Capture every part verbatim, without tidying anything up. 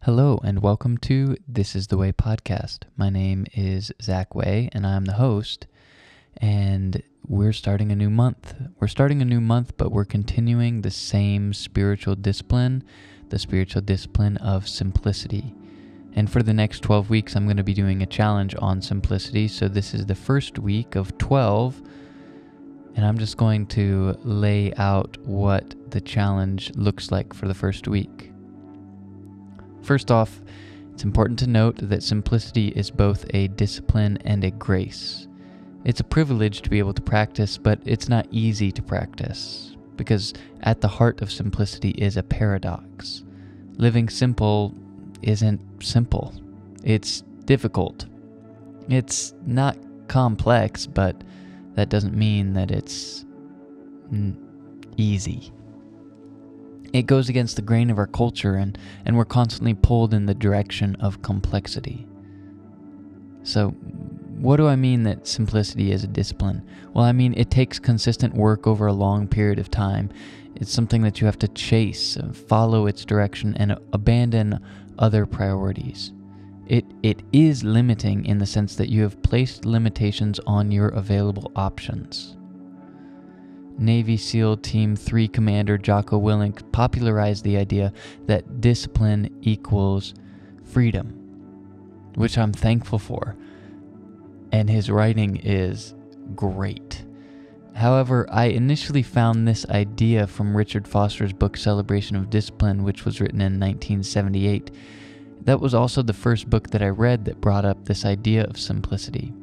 Hello and welcome to This is the Way podcast. My name is Zach Way and I'm the host, and we're starting a new month. We're starting a new month, but we're continuing the same spiritual discipline, the spiritual discipline of simplicity. And for the next twelve weeks, I'm going to be doing a challenge on simplicity. So this is the first week of twelve, and I'm just going to lay out what the challenge looks like for the first week. First off, it's important to note that simplicity is both a discipline and a grace. It's a privilege to be able to practice, but it's not easy to practice, because at the heart of simplicity is a paradox. Living simple isn't simple. It's difficult. It's not complex, but that doesn't mean that it's easy. It goes against the grain of our culture, and, and we're constantly pulled in the direction of complexity. So, what do I mean that simplicity is a discipline? Well, I mean it takes consistent work over a long period of time. It's something that you have to chase, follow its direction, and abandon other priorities. It It is limiting in the sense that you have placed limitations on your available options. Navy SEAL Team three Commander Jocko Willink popularized the idea that discipline equals freedom, which I'm thankful for, and his writing is great. However, I initially found this idea from Richard Foster's book Celebration of Discipline, which was written in nineteen seventy-eight. That was also the first book that I read that brought up this idea of simplicity.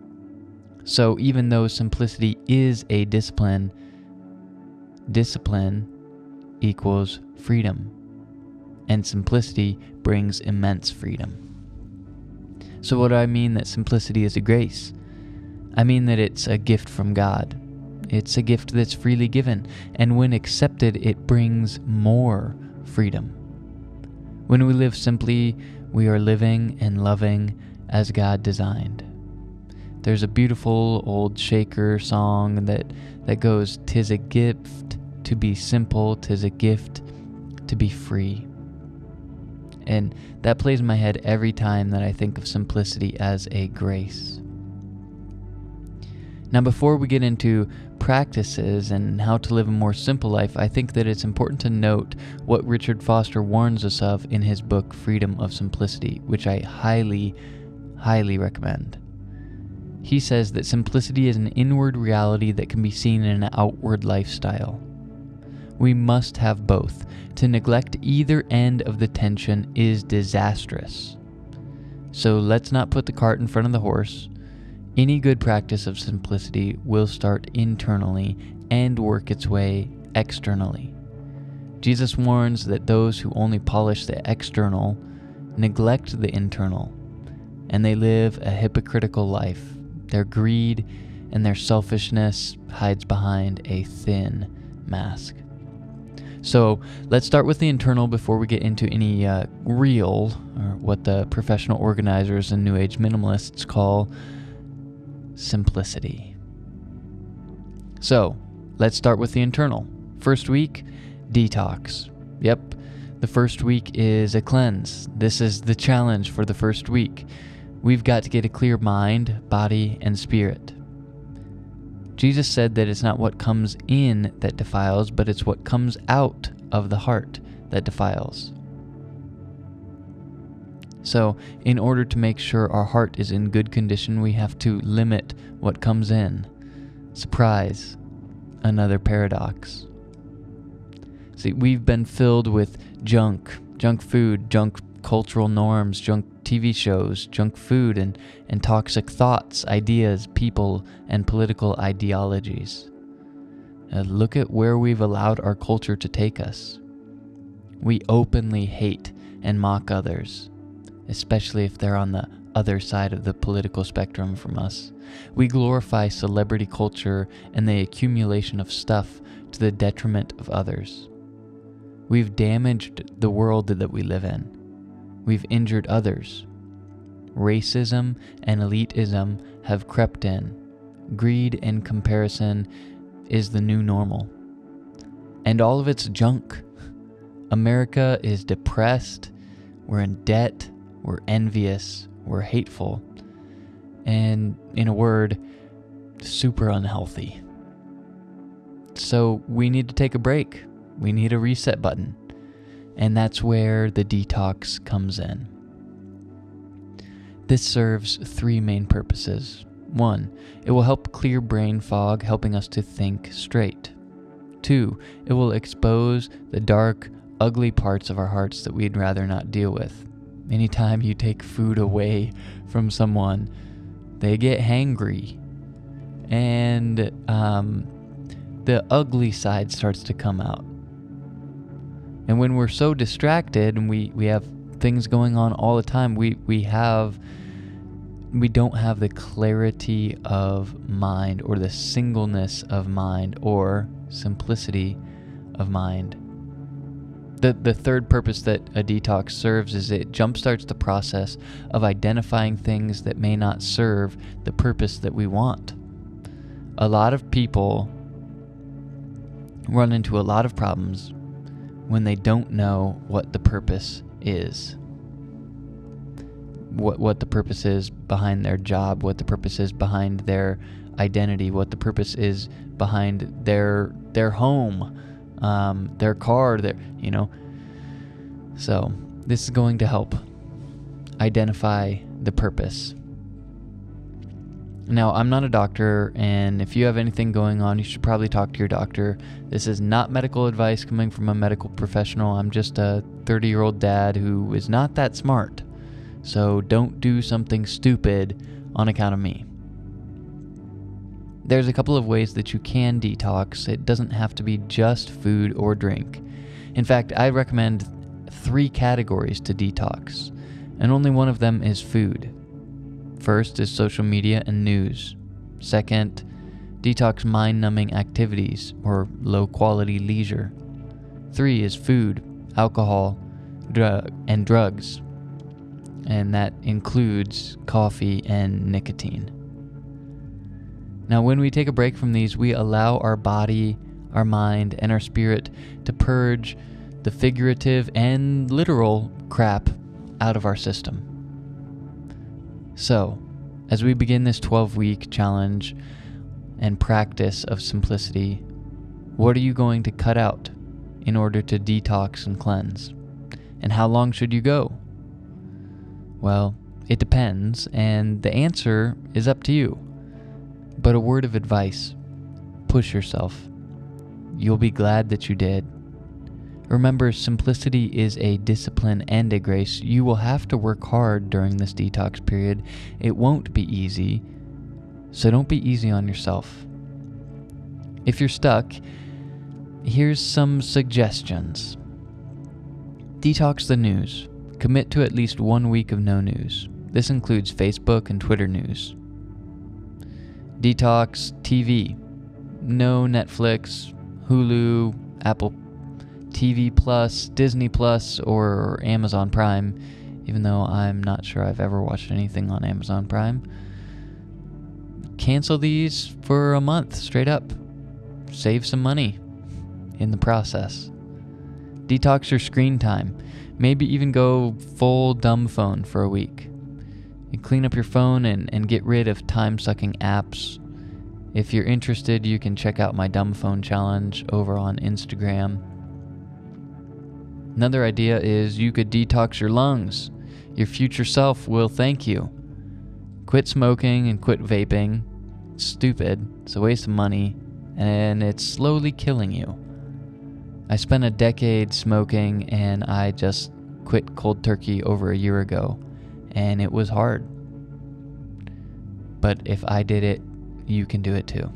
So even though simplicity is a discipline, discipline equals freedom, and simplicity brings immense freedom. So what do I mean that simplicity is a grace? I mean that it's a gift from God. It's a gift that's freely given, and when accepted, it brings more freedom. When we live simply, we are living and loving as God designed. There's a beautiful old Shaker song that, that goes, "'Tis a gift to be simple, 'tis a gift to be free." And that plays in my head every time that I think of simplicity as a grace. Now, before we get into practices and how to live a more simple life, I think that it's important to note what Richard Foster warns us of in his book, Freedom of Simplicity, which I highly, highly recommend. He says that simplicity is an inward reality that can be seen in an outward lifestyle. We must have both. To neglect either end of the tension is disastrous. So let's not put the cart in front of the horse. Any good practice of simplicity will start internally and work its way externally. Jesus warns that those who only polish the external neglect the internal, and they live a hypocritical life. Their greed and their selfishness hides behind a thin mask. So let's start with the internal before we get into any uh, real, or what the professional organizers and New Age minimalists call simplicity. So let's start with the internal. First week, detox. Yep, the first week is a cleanse. This is the challenge for the first week. We've got to get a clear mind, body, and spirit. Jesus said that it's not what comes in that defiles, but it's what comes out of the heart that defiles. So, in order to make sure our heart is in good condition, we have to limit what comes in. Surprise, another paradox. See, we've been filled with junk, junk food, junk cultural norms, junk T V shows, junk food, and, and toxic thoughts, ideas, people, and political ideologies. Uh, look at where we've allowed our culture to take us. We openly hate and mock others, especially if they're on the other side of the political spectrum from us. We glorify celebrity culture and the accumulation of stuff to the detriment of others. We've damaged the world that we live in. We've injured others. Racism and elitism have crept in. Greed and comparison is the new normal. And all of it's junk. America is depressed. we're in debt, we're envious, we're hateful, and in a word, super unhealthy. So we need to take a break. We need a reset button. And that's where the detox comes in. This serves three main purposes. One, it will help clear brain fog, helping us to think straight. Two, it will expose the dark, ugly parts of our hearts that we'd rather not deal with. Anytime you take food away from someone, they get hangry. And um, the ugly side starts to come out. And when we're so distracted and we, we have things going on all the time, we, we have we don't have the clarity of mind or the singleness of mind or simplicity of mind. The the third purpose that a detox serves is it jumpstarts the process of identifying things that may not serve the purpose that we want. A lot of people run into a lot of problems when they don't know what the purpose is. What what the purpose is behind their job, what the purpose is behind their identity, what the purpose is behind their their home, um, their car, their you know. So this is going to help identify the purpose. Now, I'm not a doctor, and if you have anything going on, you should probably talk to your doctor. This is not medical advice coming from a medical professional. I'm just a thirty-year-old dad who is not that smart. So don't do something stupid on account of me. There's a couple of ways that you can detox. It doesn't have to be just food or drink. In fact, I recommend three categories to detox, and only one of them is food. First is social media and news. Second, detox mind-numbing activities or low-quality leisure. Three is food, alcohol, drug, and drugs. And that includes coffee and nicotine. Now, when we take a break from these, we allow our body, our mind, and our spirit to purge the figurative and literal crap out of our system. So, as we begin this twelve-week challenge and practice of simplicity, what are you going to cut out in order to detox and cleanse? And how long should you go? Well, it depends, and the answer is up to you. But a word of advice: push yourself. You'll be glad that you did. Remember, simplicity is a discipline and a grace. You will have to work hard during this detox period. It won't be easy, so don't be easy on yourself. If you're stuck, here's some suggestions. Detox the news. Commit to at least one week of no news. This includes Facebook and Twitter news. Detox T V. No Netflix, Hulu, Apple T V Plus, Disney Plus, or Amazon Prime, even though I'm not sure I've ever watched anything on Amazon Prime. Cancel these for a month, straight up. Save some money in the process. Detox your screen time. Maybe even go full dumb phone for a week. You clean up your phone and, and get rid of time-sucking apps. If you're interested, you can check out my dumb phone challenge over on Instagram. Another idea is you could detox your lungs. Your future self will thank you. Quit smoking and quit vaping. It's stupid. It's a waste of money, and it's slowly killing you. I spent a decade smoking, and I just quit cold turkey over a year ago, and it was hard. But if I did it, you can do it too.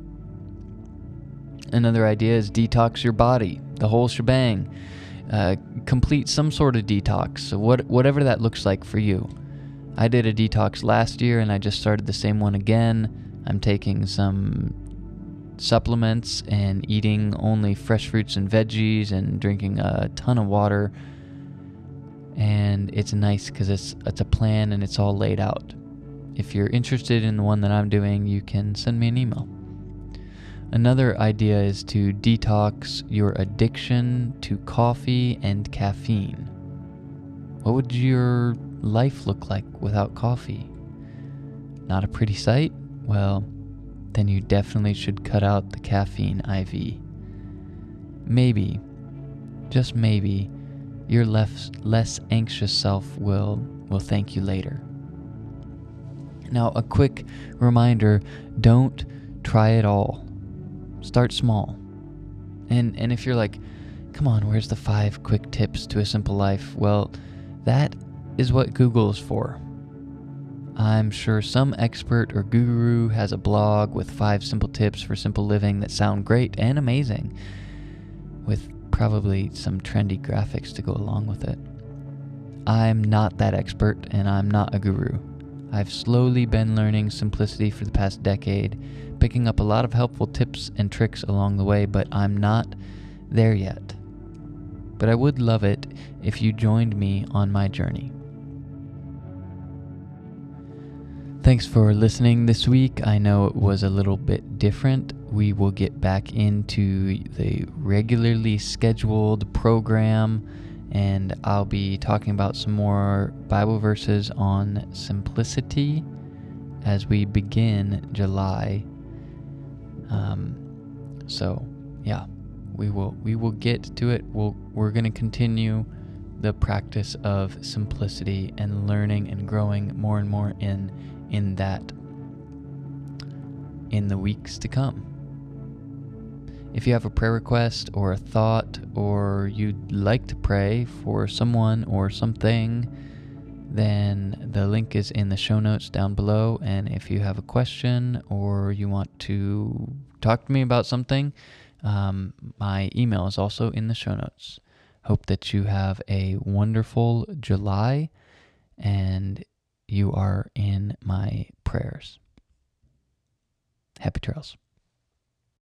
Another idea is detox your body, the whole shebang. Uh, complete some sort of detox, so what, whatever that looks like for you. I did a detox last year, and I just started the same one again. I'm taking some supplements and eating only fresh fruits and veggies and drinking a ton of water. And it's nice because it's it's a plan and it's all laid out. If you're interested in the one that I'm doing, you can send me an email. Another idea is to detox your addiction to coffee and caffeine. What would your life look like without coffee? Not a pretty sight? Well, then you definitely should cut out the caffeine I V. Maybe, just maybe, your less, less anxious self will, will thank you later. Now, a quick reminder, don't try it all. Start small. And and if you're like, come on, where's the five quick tips to a simple life? Well, that is what Google is for. I'm sure some expert or guru has a blog with five simple tips for simple living that sound great and amazing, with probably some trendy graphics to go along with it. I'm not that expert, and I'm not a guru. I've slowly been learning simplicity for the past decade, picking up a lot of helpful tips and tricks along the way, but I'm not there yet. But I would love it if you joined me on my journey. Thanks for listening this week. I know it was a little bit different. We will get back into the regularly scheduled program, and I'll be talking about some more Bible verses on simplicity as we begin July. Um, so, yeah, we will we will get to it. We'll we're going to continue the practice of simplicity and learning and growing more and more in in that in the weeks to come. If you have a prayer request or a thought, or you'd like to pray for someone or something, then the link is in the show notes down below. And if you have a question or you want to talk to me about something, um, my email is also in the show notes. Hope that you have a wonderful July, and you are in my prayers. Happy trails.